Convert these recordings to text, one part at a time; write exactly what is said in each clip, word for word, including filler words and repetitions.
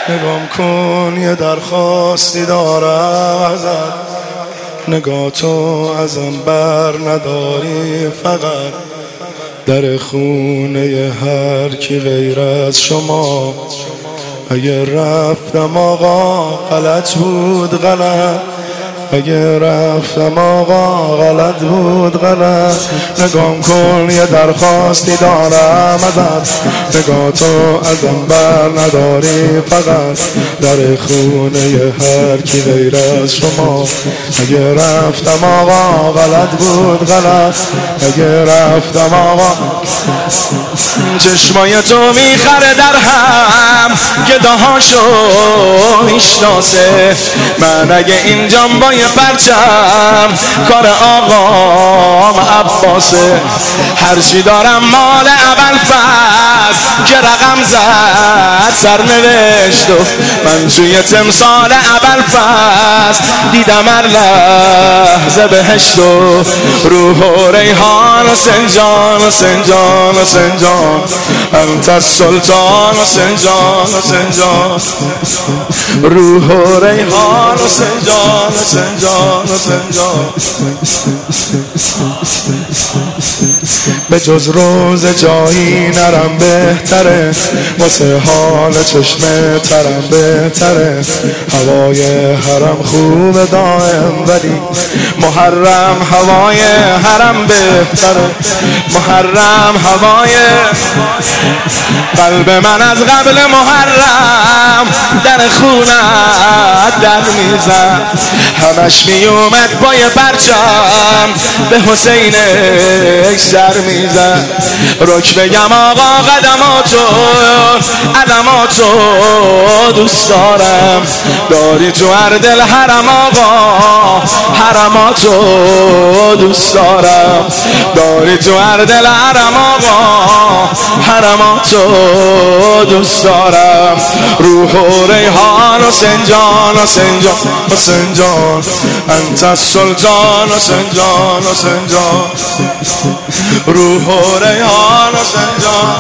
نگام کن یه درخواستی دارم ازت، نگاه تو ازم بر نداری، فقط در خونه هر کی غیر از شما. اگه رفتم آقا غلط بود غلط، اگه رفتم آقا غلط بود غلط. نگام کن یه درخواستی دارم ازت، نگاه تو ازم بر نداری، فقط در خونه هر کی غیر از شما. اگه رفتم آقا غلط بود غلط، اگه رفتم آقا. چشمای تو میخره در هم، گداهاشو میشناسه. من اگه اینجام با یه پرچم، کار آقام عباسه. هرچی دارم مال ابوالفضل که رقم زد سرنوشت، و من توی تمثال ابوالفضل دیدم هر لحظه بهشت. و روح و ریحان و سنجان و سنجان و سنجان، انت السلطان و سنجان و سنجان. روح و ریحان و سنجان و سنجان و سنجان. به جز روز جایی نرم بهتره، واسه حال چشم ترم بهتره. هوای حرم خوب دائم، ولی محرم هوای حرم بهتره. محرم هوای قلب من از قبل محرم در خونت در میزد. همش میومد پای پرچم به حسین سر میزد. رک بگم آقا قدماتو قدماتو دوست دارم، داری تو هر دل حرم آقا حرماتو دوست دارم، داری تو هر دل حرم آقا حرماتو دوست دارم. روح و ریحان و سنجان و سنجان و سنجان، انت السلطان و سنجان و سنجان. روح و ریحان و سنجان.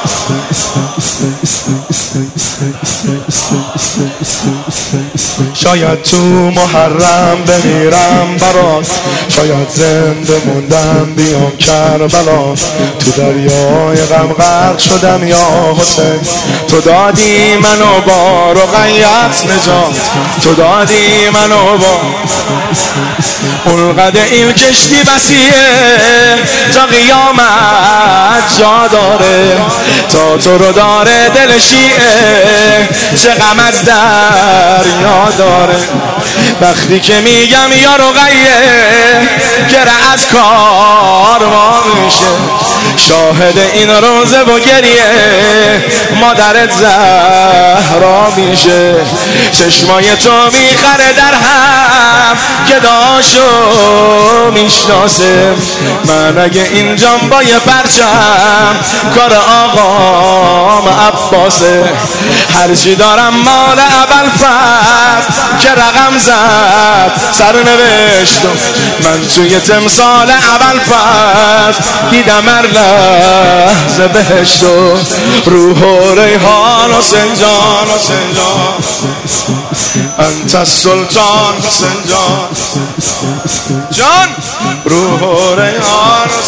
شاید تو محرم بمیرم برات، شاید زنده موندم بیام کربلا. تو دریای غم غرق شدم یا حسین، تو دادی منو با رقیت نجات، تو دادی منو با. اونقدر این کشتی وسیعه تا قیامت جا داره، تا تو رو داره دل شیعه چه غم از دریا داره. وقتی که میگم یا رقیه گره از کار ما میشه، شاهد این روزه و گریه مادرت زهرا میشه. چشمای تو میخره در هم، گداشو میشناسه. من اگه اینجام با یه پرچم، کار آقام عباسه. هرچی دارم مال ابوالفضل که رقم زد سرنوشت، من توی تمثال ابوالفضل دیدم هر لحظه بهشت. و روح و ریحان و سنجان و سنجان، انت السلطان و سنجان جان. روح و ریحان و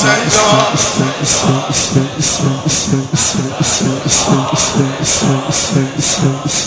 سنجان.